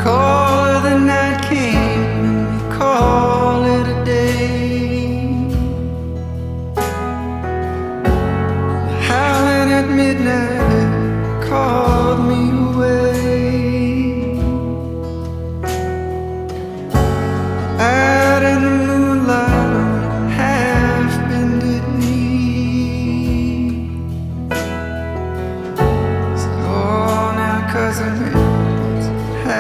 call the night came and we call it a day. Howling at midnight